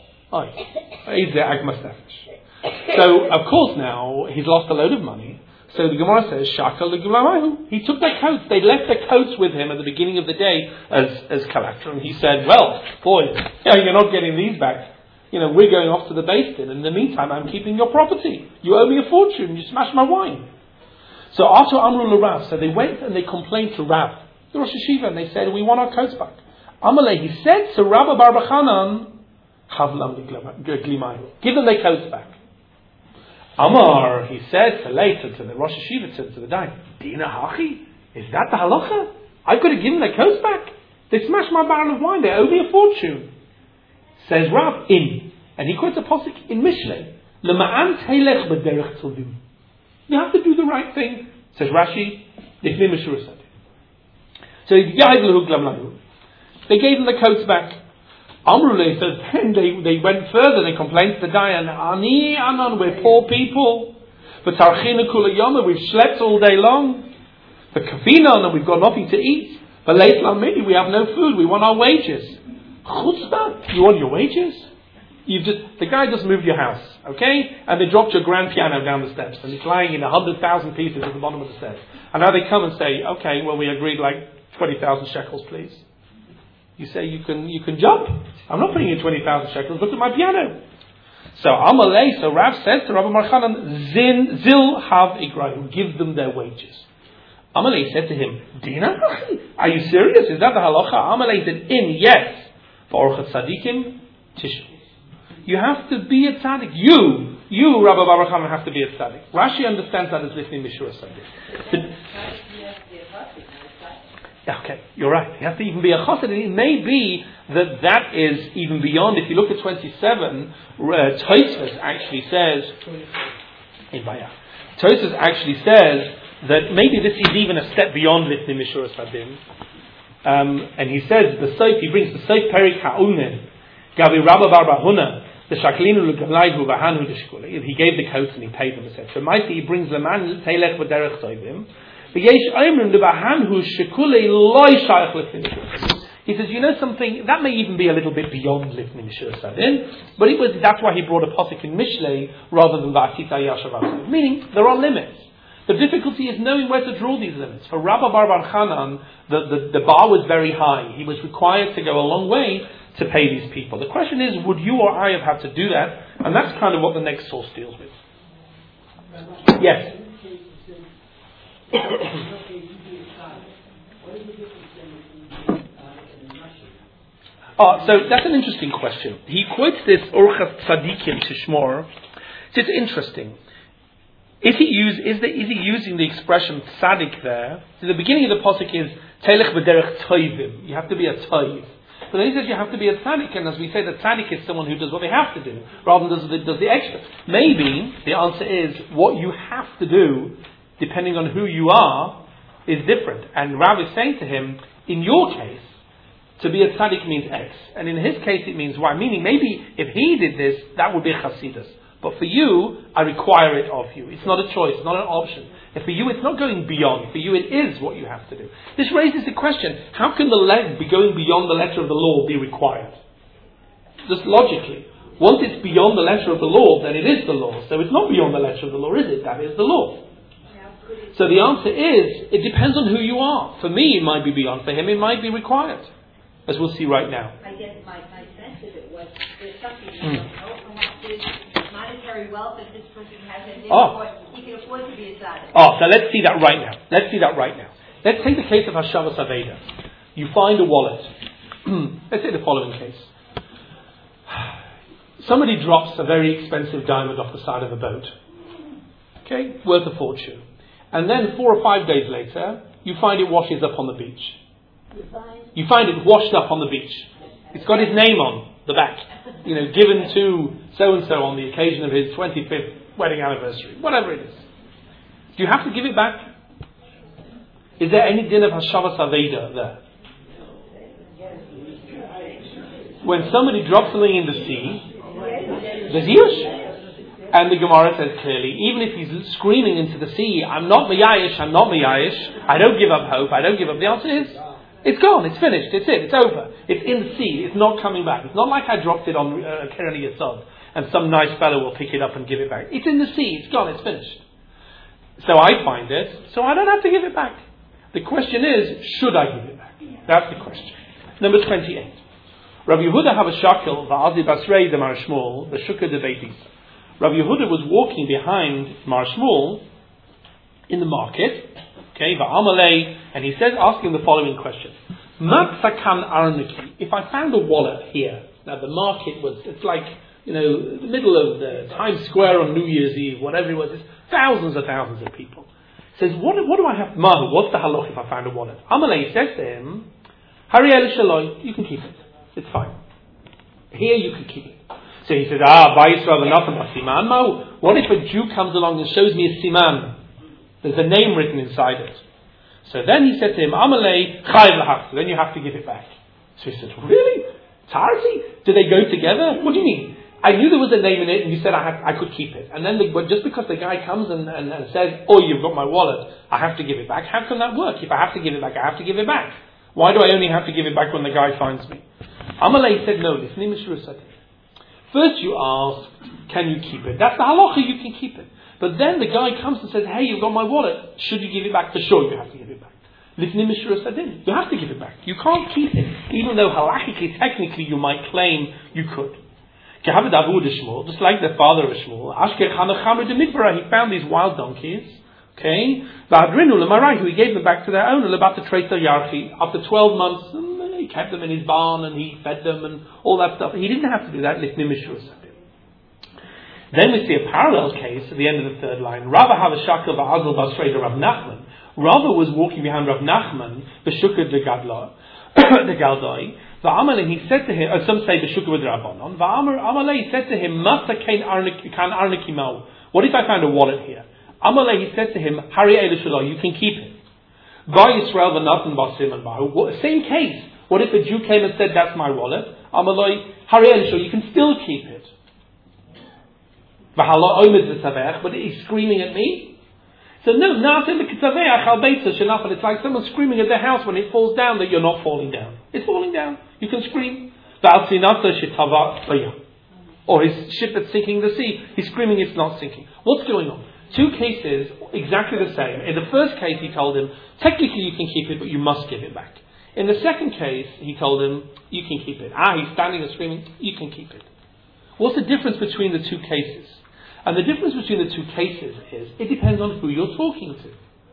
So, of course now, he's lost a load of money. So the Gemara says, Shaka l'gulamahu. He took their coats. They left their coats with him at the beginning of the day as collector. And he said, well, boy, you're not getting these back. We're going off to the Beis Din. In the meantime, I'm keeping your property. You owe me a fortune. You smashed my wine. So after Amru l'Rav, so they went and they complained to Rav, the Rosh Hashiva, and they said, we want our coats back. Amalei, he said to Rabba Bar Chanan, Havlam l'glimayu. Give them their coats back. Amar, he said to the Rosh Hashiva, to the Dayan, Dina Hachi? Is that the halacha? I've got to give them their coats back. They smashed my barrel of wine. They owe me a fortune. Says Rav, in. And he quotes a posuk in Mishlei. Lema'an teilech b'derech tovim. You have to do the right thing. Says Rashi, Lifnei Meshura said. So they gave them the coats back. Amrullah says, then they went further, they complained to the Dayan, Ani Anan, we're poor people. For Tarchina Kula Yoma, we've slept all day long. For Kafina, and we've got nothing to eat. For Leit Lamidi, we have no food, we want our wages. Chutzpah, you want your wages? The guy just moved your house, okay? And they dropped your grand piano down the steps, and it's lying in 100,000 pieces at the bottom of the steps. And now they come and say, okay, well, we agreed like 20,000 shekels, please. You say, you can jump. I'm not putting in 20,000 shekels, look at my piano. So Amalei, so Rav says to Rabbi Marchanan, Zil have Igrayu, give them their wages. Amalei said to him, Dina, are you serious? Is that the halacha? Amalei said, yes. For Orchat Tzadikim, Tishu. You have to be a tzaddik. You, Rabbi Baruch Hanan, have to be a tzaddik. Rashi understands that as listening Mishura Tzaddik. Okay, you're right. He has to even be a chassid. And it may be that is even beyond. If you look at 27, Tosfos actually says, Tosfos actually says that maybe this is even a step beyond listening Mishura Tzaddik. And he says, he brings the Seif Perik Ha'unen, Gavi Rabba Bar Bahuna, the Shaklinu L'Galayhu V'Hanu D'Shkuli. He gave the coats and he paid them, etc. So Maisi, he brings the man Teilech V'Derech Tovim. V'Yesh Oimrim L'Bahanhu Shekuli Loi Shayach L'Fnei Mishur. He says, you know something, that may even be a little bit beyond L'Fnei Mishur Sadin, but that's why he brought a posuk in Mishlei rather than V'Asita Yashav. Meaning, there are limits. The difficulty is knowing where to draw these limits. For Rabbi Bar Hanan, the bar was very high. He was required to go a long way to pay these people. The question is, would you or I have had to do that? And that's kind of what the next source deals with. Yes? So that's an interesting question. He quotes this Orchat Tzadikim Tishmor. It's interesting. Is he using the expression tzaddik there? So the beginning of the posuk is Teilech b'derech toivim. You have to be a toiv. But then he says you have to be a tzaddik, and as we say, the tzaddik is someone who does what they have to do, rather than does the extra. Maybe the answer is what you have to do, depending on who you are, is different. And Rav is saying to him, in your case, to be a tzaddik means X, and in his case it means Y. Meaning, maybe if he did this, that would be chasidus. But for you, I require it of you. It's not a choice, it's not an option. And for you, it's not going beyond. For you, it is what you have to do. This raises the question, how can the be going beyond the letter of the law be required? Just logically. Once it's beyond the letter of the law, then it is the law. So it's not beyond the letter of the law, is it? That is the law. So the answer is, it depends on who you are. For me, it might be beyond. For him, it might be required. As we'll see right now. I guess my sense of it was, there's something you don't know, perhaps there's monetary wealth that this person has, and he can afford to be a tzaddik. So let's see that right now. Let's take the case of Hashavas Aveda. You find a wallet. Let's say the following case. Somebody drops a very expensive diamond off the side of a boat. Okay? Worth a fortune. And then 4 or 5 days later, you find it washes up on the beach. You find it washed up on the beach. It's got his name on the back. Given to so-and-so on the occasion of his 25th wedding anniversary. Whatever it is. Do you have to give it back? Is there any din of Hashavas Aveda there? When somebody drops something in the sea, there's Yush. And the Gemara says clearly, even if he's screaming into the sea, I'm not Miyayish, I don't give up hope, I don't give up. The answer is, it's gone, it's finished, it's over. It's in the sea, it's not coming back. It's not like I dropped it on Keren Yesod and some nice fellow will pick it up and give it back. It's in the sea, it's gone, it's finished. So I find it, so I don't have to give it back. The question is, should I give it back? That's the question. Number 28. Rabbi Yehuda have a shakel, va'azi basrei de Mar Shmuel, the shukah de Beitis. Rabbi Yehuda was walking behind Mar Shmuel in the market, okay, va'amalei, and he says, asking the following question. Matzakan arniki. If I found a wallet here, now the market it's like, the middle of the Times Square on New Year's Eve, whatever it was, it's thousands and thousands of people. He says, what do I have? Mahu, what's the halach if I found a wallet? Amalei says to him, Hariel Shaloi, you can keep it. It's fine. Here you can keep it. So he says, Vayisrael v'notan b'siman ma'u. What if a Jew comes along and shows me a siman? There's a name written inside it. So then he said to him, Amalei chayv l'hachzu. Then you have to give it back. So he said, really? Tarzi? Do they go together? What do you mean? I knew there was a name in it, and you said I could keep it. And then, just because the guy comes and says, oh, you've got my wallet, I have to give it back. How can that work? If I have to give it back, I have to give it back. Why do I only have to give it back when the guy finds me? Amalei said, no, this name is Shurusati. First you ask, can you keep it? That's the halacha, you can keep it. But then the guy comes and says, hey, you've got my wallet. Should you give it back? For sure you have to give it back. Lifnim Shurasadin. You have to give it back. You can't keep it. Even though halachically, technically, you might claim you could. Just like the father of Shmuel, he found these wild donkeys. Okay? He gave them back to their owner. After 12 months, he kept them in his barn and he fed them and all that stuff. He didn't have to do that. Then we see a parallel case at the end of the third line. Rava Havashakal Ba'azal Basrei Rav Nachman. Rava was walking behind Rav Nachman, B'shukad the Galdai. Va'amalei, he said to him, some say B'shukad with Rabbanon. Va'amalei, he said to him, Masa kan arniki mau. What if I found a wallet here? Amalei, he said to him, Hari Elishallah, you can keep it. Va'Yisrael v'natan b'sim and ba'u. Same case. What if a Jew came and said, that's my wallet? Amalei, Hari Elishallah, you can still keep it. But he's screaming at me. So no, it's like someone screaming at their house when it falls down that you're not falling down. It's falling down. You can scream. Or his ship that's sinking in the sea. He's screaming it's not sinking. What's going on? Two cases, exactly the same. In the first case he told him, technically you can keep it, but you must give it back. In the second case, he told him, you can keep it. He's standing and screaming, you can keep it. What's the difference between the two cases? And the difference between the two cases is, it depends on who you're talking to.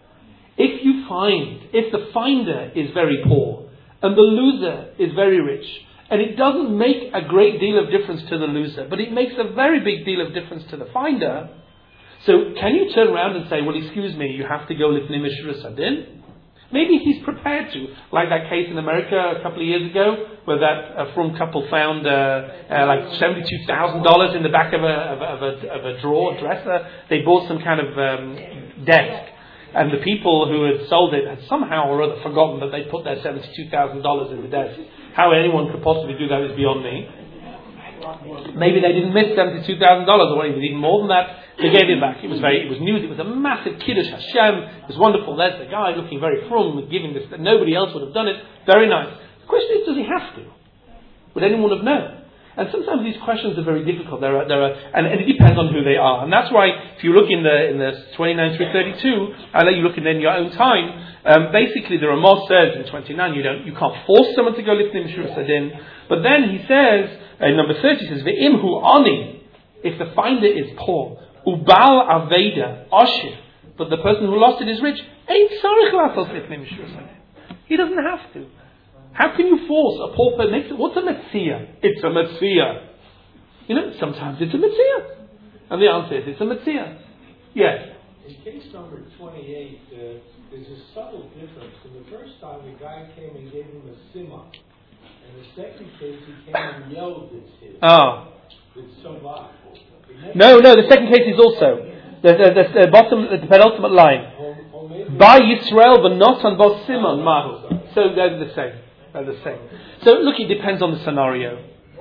If the finder is very poor, and the loser is very rich, and it doesn't make a great deal of difference to the loser, but it makes a very big deal of difference to the finder, so can you turn around and say, well, excuse me, you have to go lifnim Shurasadin? Maybe he's prepared to, like that case in America a couple of years ago, where that frum couple found like $72,000 in the back of a drawer, dresser. They bought some kind of desk, and the people who had sold it had somehow or other forgotten that they put their $72,000 in the desk. How anyone could possibly do that is beyond me. Maybe they didn't miss $72,000 or even more than that. They gave it back. It was news. It was a massive Kiddush Hashem. It was wonderful. There's the guy looking very frum, giving this that nobody else would have done it. Very nice. The question is, does he have to? Would anyone have known? And sometimes these questions are very difficult. And it depends on who they are. And that's why, if you look in the 29 through 32, I'll let you look in your own time. Basically, the Ramah says in 29, you can't force someone to go lifnim Shurasadin. But then he says, in number 30, he says, Ve'imhu ani, if the finder is poor, ubal aveda ashir, but the person who lost it is rich, ain't tzarich lasos lifnim Shurasadin. He doesn't have to. How can you force a pauper? What's a metzia? It's a metzia. Sometimes it's a metzia. And the answer is it's a metzia. Yes. In case number 28, there's a subtle difference. In the first time, the guy came and gave him a simon. In the second case, he came and yelled at him. Oh. With savah. No, the second case is also. The bottom, the penultimate line. By Yisrael, but not on Bos Simon Mahu. So they're the same. So look, it depends on the scenario.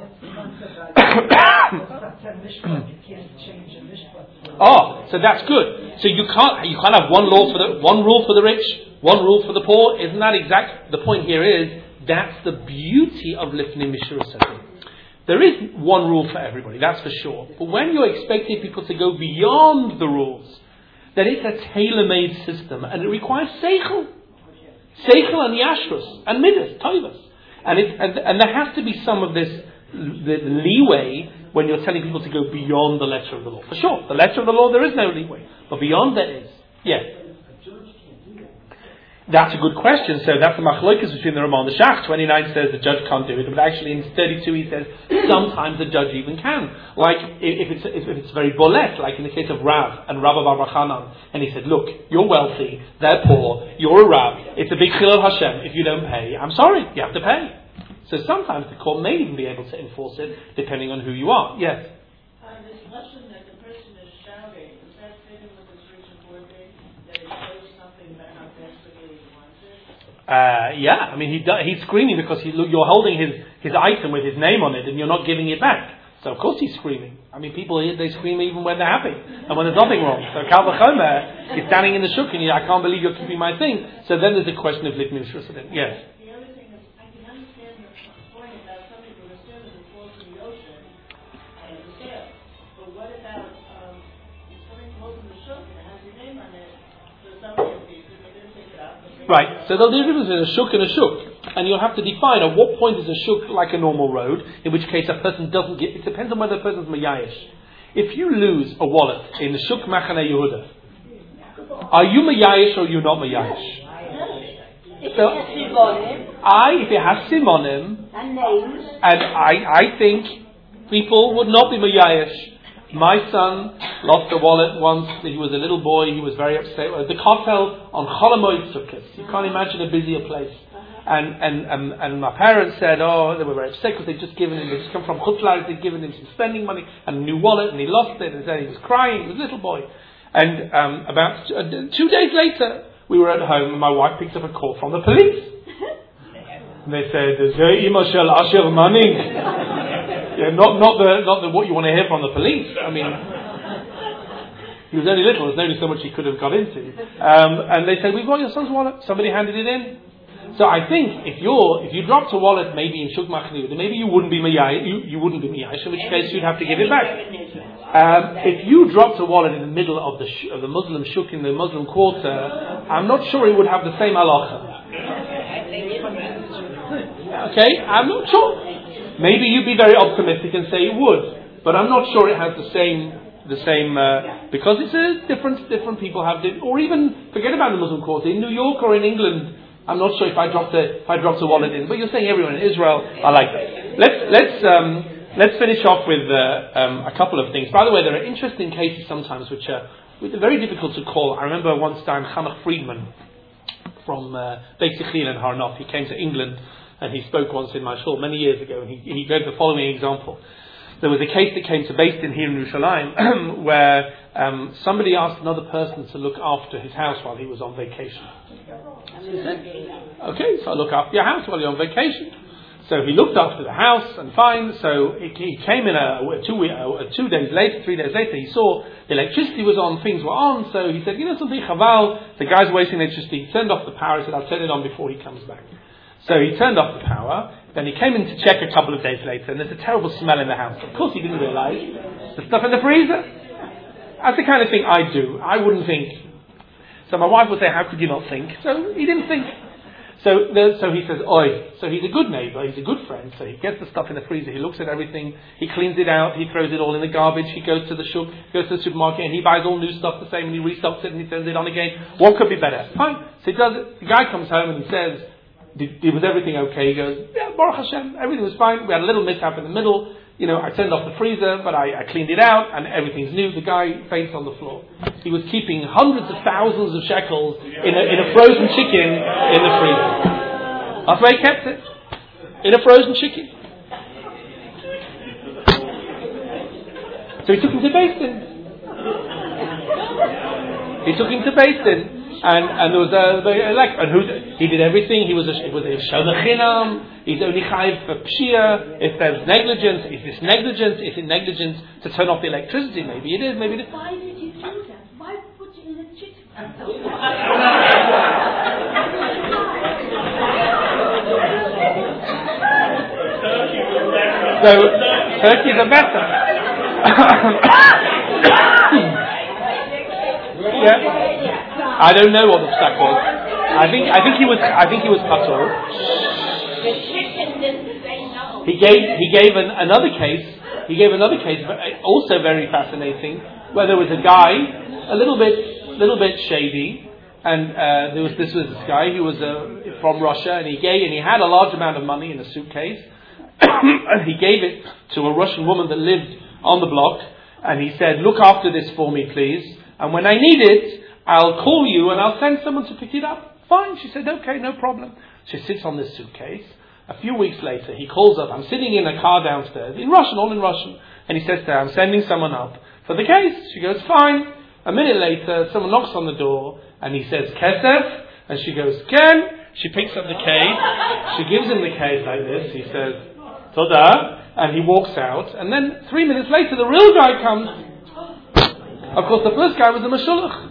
So that's good. So you can't have one rule for the rich, one rule for the poor. Isn't that exact? The point here is that's the beauty of lifnim Shurasadin. There is one rule for everybody, that's for sure. But when you're expecting people to go beyond the rules, then it's a tailor-made system, and it requires seichel. Seichel and yashrus and midas, tovas, and there has to be some of this the leeway when you're telling people to go beyond the letter of the law. For sure, the letter of the law there is no leeway, but beyond that is yes. That's a good question. So that's the machlokas between the Ramah and the Shach. 29 says the judge can't do it, but actually in 32 he says sometimes the judge even can. Like if it's very bolet, like in the case of Rav and Rabba Bar Chanan, and he said, look, you're wealthy, they're poor, you're a Rav, it's a big chilul Hashem. If you don't pay, I'm sorry, you have to pay. So sometimes the court may even be able to enforce it depending on who you are. Yes. This lesson that the person is shouting, is that fitting with this recent board date? That it shows something about how desperately he wants it? Yeah, I mean he's screaming because you're holding his item with his name on it and you're not giving it back. So of course he's screaming. I mean people they scream even when they're happy and when there's nothing wrong. So Kal V'chomer is standing in the shuk and I can't believe you're keeping my thing. So then there's a question of litmin shrusadim. Yes. The other thing is, I can understand the point about something who was assumed to fall in the ocean and the scale. But what about if something falls in the shuk and it has your name on it, so somebody sees it, they didn't pick it up. Right, so there'll be a difference between a shuk and a shuk. And you'll have to define at what point is a shuk like a normal road, in which case a person doesn't get, it depends on whether the person's mayayish. If you lose a wallet in the shuk Machane Yehuda, are you mayayish or are you not mayayish? If So, it has simonim if it has simonim, and names, and I think people would not be mayayish. My son lost a wallet once. He was a little boy. He was very upset. The kotel on Cholamoid Sukkot. You can't imagine a busier place. And my parents said, they were very upset because they'd just come from Chutzlaritz, they'd given him some spending money and a new wallet, and he lost it. And said he was crying. He was a little boy. And about 2 days later, we were at home, and my wife picked up a call from the police. And they said, "Ima shel Asher Manning." Yeah, not the what you want to hear from the police. I mean, he was only little. There's only so much he could have got into. And they said, "We've got your son's wallet." Somebody handed it in. So I think if you dropped a wallet maybe in Shuk Machane Yehuda, maybe you wouldn't be mayayish. You wouldn't be mayayish. In which case you'd have to give it back. If you dropped a wallet in the middle of the Muslim shuk in the Muslim quarter, I'm not sure it would have the same halacha. Okay, I'm not sure. Maybe you'd be very optimistic and say it would, but I'm not sure it has the same because it's different people have or even forget about the Muslim quarter in New York or in England. I'm not sure if I dropped a wallet in, but you're saying everyone in Israel. I like that. Let's finish off with a couple of things. By the way, there are interesting cases sometimes which are very difficult to call. I remember once time Hannah Friedman from Beit Yechiel in Har Nof. He came to England and he spoke once in my shul many years ago, and he gave the following example. There was a case that came to Beis Din here in Yerushalayim where somebody asked another person to look after his house while he was on vacation. So he said, "Okay, so I'll look after your house while you're on vacation." So he looked after the house and fine. So he came in 2 days later, 3 days later, he saw the electricity was on, things were on. So he said, something, chaval, the guy's wasting electricity. He turned off the power. He said, "I'll turn it on before he comes back." So he turned off the power. Then he came in to check a couple of days later, and there's a terrible smell in the house. Of course he didn't realize the stuff in the freezer. That's the kind of thing I do. I wouldn't think. So my wife would say, "How could you not think?" So he didn't think. So he says, "Oi." So he's a good neighbor, he's a good friend. So he gets the stuff in the freezer, he looks at everything, he cleans it out, he throws it all in the garbage, he goes to the shuk, goes to the supermarket, and he buys all new stuff the same, and he restocks it, and he turns it on again. What could be better? Fine. So he does it. The guy comes home and he says, was everything okay? He goes, "Yeah, Baruch Hashem, everything was fine. We had a little mishap in the middle. I turned off the freezer, but I cleaned it out, and everything's new." The guy faints on the floor. He was keeping hundreds of thousands of shekels in a frozen chicken in the freezer. That's where he kept it. In a frozen chicken. So he took him to Beis Din. And there was he did everything. He was a shomech chinam. He's only chayiv for pshia. If there's negligence, is it negligence to turn off the electricity? Maybe it is. Maybe it is. why did you do that? Why put you in a chicken? So turkeys are better. Yeah. I don't know what the psak was. I think he was patur. He gave another case, also very fascinating, where there was a guy a little bit shady, and this was this guy who was from Russia, and he had a large amount of money in a suitcase, and he gave it to a Russian woman that lived on the block, and he said, "Look after this for me, please, and when I need it, I'll call you and I'll send someone to pick it up." Fine, she said, "Okay, no problem." She sits on this suitcase. A few weeks later, he calls up. I'm sitting in a car downstairs, in Russian, all in Russian, and he says to her, "I'm sending someone up for the case." She goes, "Fine." A minute later, someone knocks on the door, and he says, "Kesef?" And she goes, "Ken." She picks up the case. She gives him the case like this. He says, "Toda," and he walks out. And then 3 minutes later, the real guy comes. Of course, the first guy was a mashulach.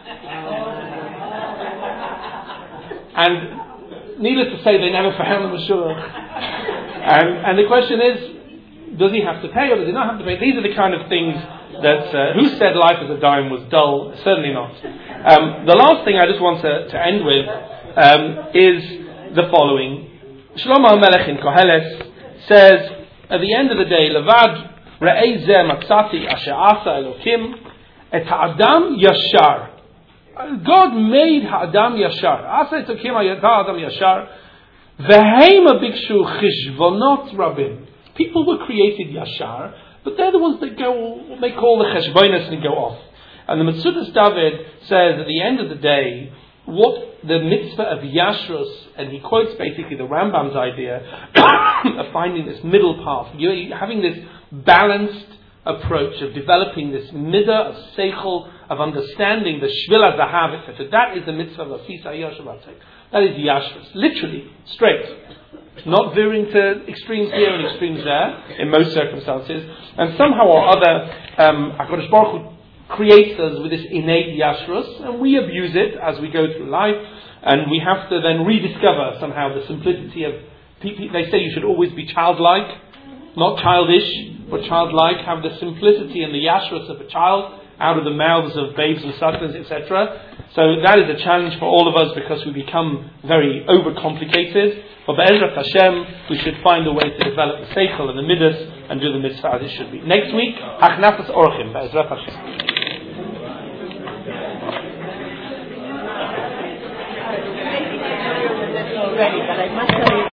And needless to say, they never found the mashulach. And the question is, does he have to pay or does he not have to pay? These are the kind of things that, who said life as a dime was dull? Certainly not. The last thing I just want to end with is the following. Shlomo HaMelech in Koheles says, at the end of the day, Levad re'ei zeh matzati asher asa Elokim et ha'adam yashar. God made ha'adam yashar. Asa Elokim ha'adam yashar. V'heima bikshu chishvonot rabim. People were created yashar, but they're the ones that go, what they call the cheshbonos, and go off. And the Metzudas David says at the end of the day, what the mitzvah of Yashrus, and he quotes basically the Rambam's idea of finding this middle path, having this balanced approach of developing this midah of seichel, of understanding the shvil hazahav, etc. That is the mitzvah of Asisa Yashrus. That is Yashrus, literally straight, not veering to extremes here and extremes there in most circumstances. And somehow or other, HaKadosh Baruch Hu creates us with this innate yashrus, and we abuse it as we go through life, and we have to then rediscover somehow the simplicity of people. They say you should always be childlike, not childish, but childlike. Have the simplicity and the yashrus of a child out of the mouths of babes and sucklers, etc. So that is a challenge for all of us because we become very overcomplicated. But Be'ezrat Hashem, we should find a way to develop the seichel and the midas and do the mitzvah as it should be. Next week, Hachnafas Orchim, Be'ezrat Hashem. Already, but I must tell you.